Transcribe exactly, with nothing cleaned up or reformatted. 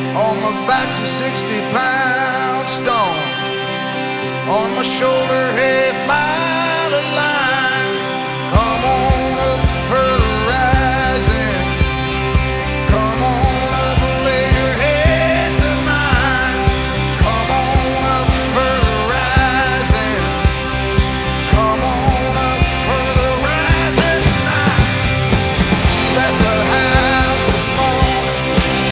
On my back's a sixty pound stone. On my shoulder, half my